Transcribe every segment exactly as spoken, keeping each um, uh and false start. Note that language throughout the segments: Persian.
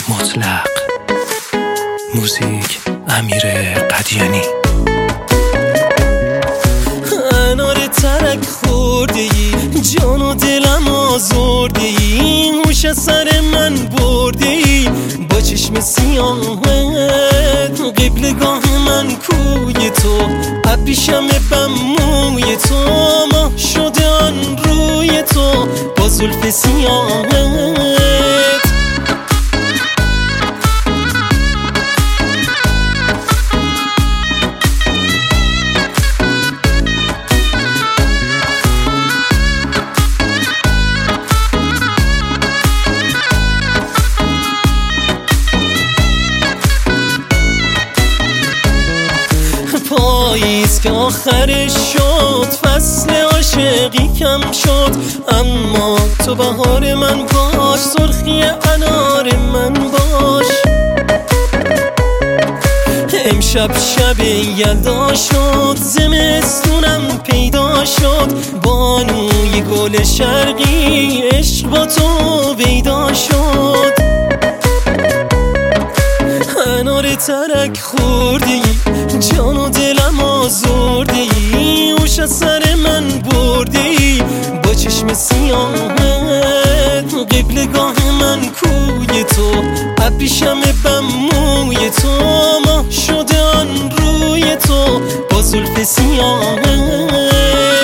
مطلق. موزیک امیر قدیانی. انار ترک خورده ای، جان و دلم آزرده ای، هوش سر من برده ای با چشم سیاهت. قبلگاه من کوی تو، ابریشم بم موی تو، ماه شده آن روی تو با زلف سیاهت. پاییز که آخرش شد، فصل عاشقی کم شد، اما تو بهار من باش، سرخی انار من باش. امشب شب یلدا شد، زمستونم پیدا شد، بانوی گل شرقی عشق با تو پیدا شد. انار ترک خورده ای، جان و دلم آزرده ای، هوش از سر من برده ای با چشم سیاهت. قبلگاه من کوی تو، ابریشم بم موی تو، ماه شده آن روی تو با زلف سیاهت.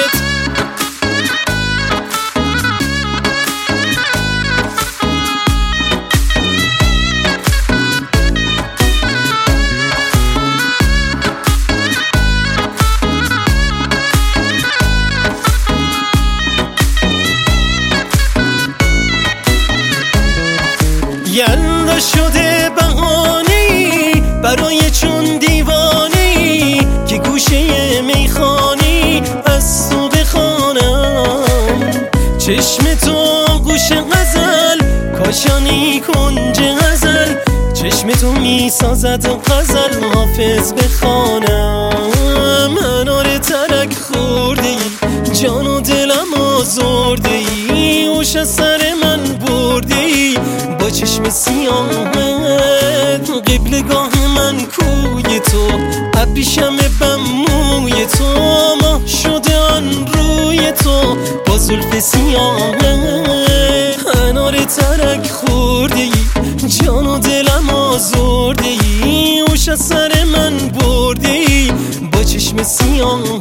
یلدا شده بهانه‌ای برای چون دیوانه‌ای که گوشه میخانی از تو بخوانم. چشم تو گوش غزل، کاشانی کنج غزل، چشم تو میسازد غزل حافظ بخوانم. انار ترک خورده ای، جان و دلم آزرده ای، هوش از سر من برده ای با چشم سیاهت. قبلگاه من کوی تو، ابریشم بم موی تو، ماه شده آن روی تو با زلف سیاهت. انار ترک خورده ای، جان و دلم آزرده ای، هوش از سر من برده ای با چشم سیاهت.